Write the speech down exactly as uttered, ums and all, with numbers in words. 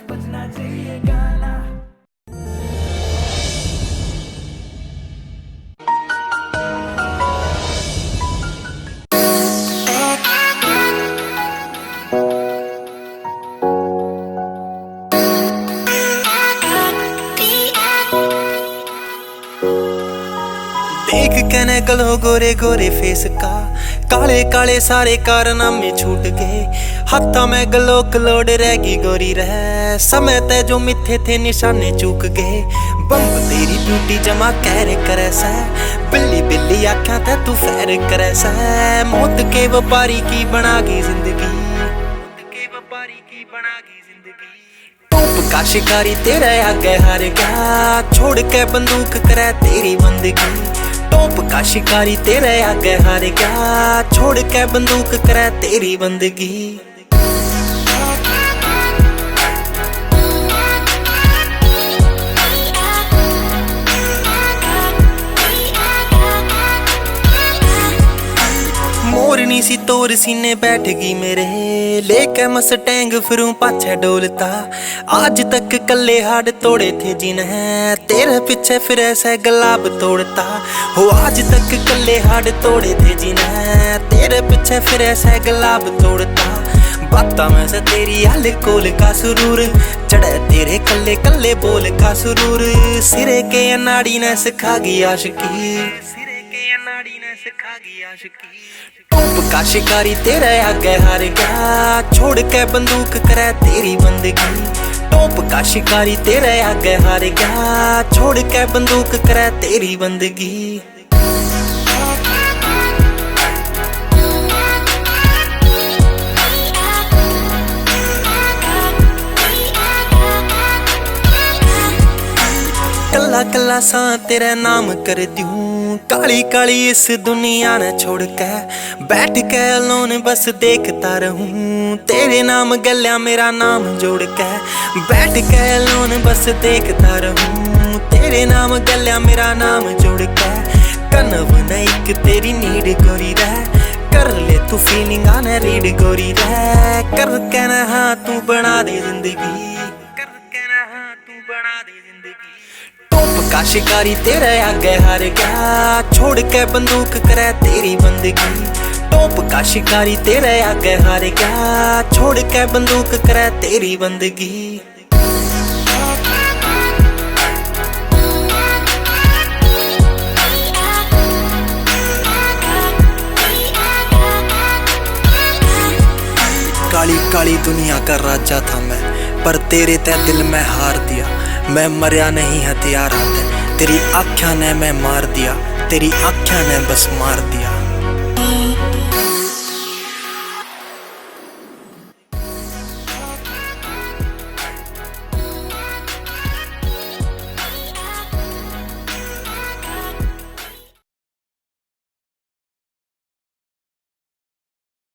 बजना चाहिए गाना। देख कहने गलो गोरे गोरे फेस का काले काले सारे कारनामे छूट गए। हाथा में गलो कलोड़ रहेगी गोरी रह समय तय जो मिथे थे निशाने चूक गए। बम्ब तेरी ब्यूटी जमा कैर करे सा बिल्ली बिल्ली आख्या ते तू फैर करे सा। मौत के व्यापारी की बनागी जिंदगी के व्यापारी की बनागी जिंदगी। टोप का शिकारी तेरे आगे हार गया छोड़ के बंदूक करे तेरी बंदगी। टोप का शिकारी तेरे आगे हार गया छोड़ के बंदूक करे तेरी बंदगी। मोरनी सी तोर सीने बैठ गई मेरे लेके मस्टैंग फिरूं पाछे डोलता। आज तक कल्ले हाड तोड़े थे जिन्हें तेरे पीछे फिर ऐसे गुलाब तोड़ता। हो आज तक कल्ले हाड तोड़े थे जिन्हें तेरे पीछे फिर ऐसे गुलाब तोड़ता। बाता में से तेरी हाल कोल का सुरूर चढ़े तेरे कल्ले कल्ले बोल का सुरूर। सिरे के अनाड़ी ने सिखा गई आशिकी सिरे के अनाड़ी ने सिखा गई आशिकी। टोप का शिकारी तेरे आगे हार गया छोड़ के बंदूक करे तेरी बंदगी। टोप का शिकारी तेरे आगे हार गया छोड़ के बंदूक करे तेरी बंदगी। कल्ला कल्ला सा तेरा नाम कर दूं काली काली इस दुनिया ने छोड़ के बैठ के अलोन बस देखता रहूं तेरे नाम गल्या मेरा नाम जोड़ के। बैठ के अलोन बस देखता रहूं तेरे नाम गल्या मेरा नाम जोड़ के। कनव न एक तेरी नीड गोरी रह कर ले तू फीलिंग आने रीड गोरी रह कर कहना हाँ तू बना दे जिंदगी कर कहना हाँ तू बना दे जिंदगी। टोप का शिकारी तेरे आगे हार गया छोड़ के बंदूक करे तेरी बंदगी। टोप का शिकारी तेरे आगे हार गया छोड़ के बंदूक करे तेरी बंदगी। काली काली दुनिया का राजा था मैं पर तेरे ते दिल में हार दिया। मैं मरिया नहीं हथियार आते तेरी आख्या ने मैं मार दिया तेरी आख्या ने बस मार दिया।